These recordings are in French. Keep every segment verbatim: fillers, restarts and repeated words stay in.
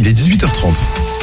il est dix-huit heures trente.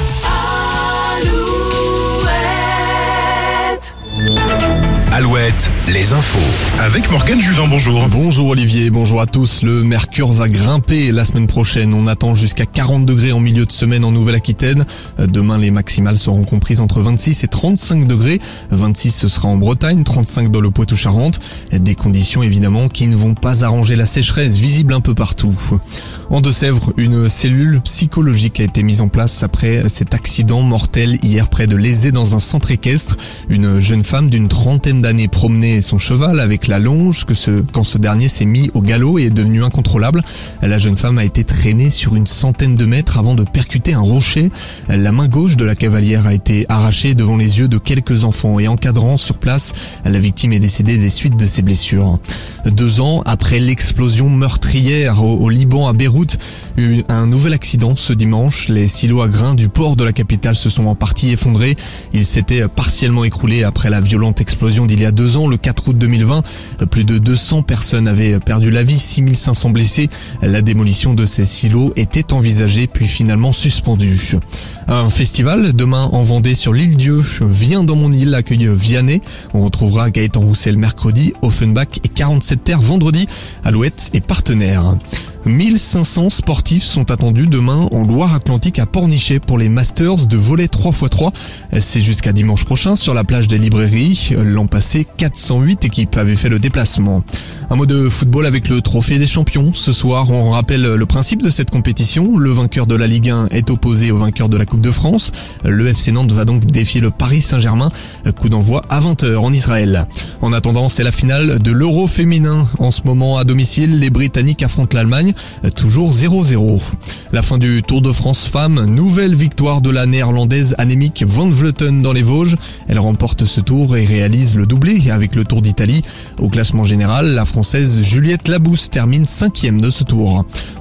Alouette, les infos. Avec Morgane Juvin, bonjour. Bonjour Olivier, bonjour à tous. Le mercure va grimper la semaine prochaine. On attend jusqu'à quarante degrés en milieu de semaine en Nouvelle-Aquitaine. Demain, les maximales seront comprises entre vingt-six et trente-cinq degrés. vingt-six, ce sera en Bretagne, trente-cinq dans le Poitou-Charentes. Des conditions évidemment qui ne vont pas arranger la sécheresse, visible un peu partout. En Deux-Sèvres, une cellule psychologique a été mise en place après cet accident mortel hier près de Lézé dans un centre équestre. Une jeune femme d'une trentaine d'années promenait son cheval avec la longe que ce, quand ce dernier s'est mis au galop et est devenu incontrôlable. La jeune femme a été traînée sur une centaine de mètres avant de percuter un rocher. La main gauche de la cavalière a été arrachée devant les yeux de quelques enfants et encadrant sur place, la victime est décédée des suites de ses blessures. Deux ans après l'explosion meurtrière au, au Liban à Beyrouth, un nouvel accident ce dimanche. Les silos à grains du port de la capitale se sont en partie effondrés. Ils s'étaient partiellement écroulés après la violente explosion d'il y a deux ans, le quatre août deux mille vingt. Plus de deux cents personnes avaient perdu la vie, six mille cinq cents blessés. La démolition de ces silos était envisagée puis finalement suspendue. Un festival demain en Vendée sur l'île Dieu. Viens dans mon île accueille Vianney. On retrouvera Gaëtan Roussel mercredi, Offenbach et quarante-sept Terre vendredi. Alouette est partenaire. mille cinq cents sportifs sont attendus demain en Loire-Atlantique à Pornichet pour les Masters de volley trois par trois. C'est jusqu'à dimanche prochain sur la plage des Librairies. L'an passé, quatre cent huit équipes avaient fait le déplacement. Un mot de football avec le trophée des champions. Ce soir, on rappelle le principe de cette compétition. Le vainqueur de la Ligue un est opposé au vainqueur de la Coupe de France. Le F C Nantes va donc défier le Paris Saint-Germain. Coup d'envoi à vingt heures en Israël. En attendant, c'est la finale de l'Euro féminin. En ce moment, à domicile, les Britanniques affrontent l'Allemagne. Toujours zéro zéro. La fin du Tour de France femmes. Nouvelle victoire de la néerlandaise Annemiek van Vleuten dans les Vosges. Elle remporte ce tour et réalise le doublé avec le Tour d'Italie. Au classement général, la française Juliette Labousse termine cinquième de ce tour.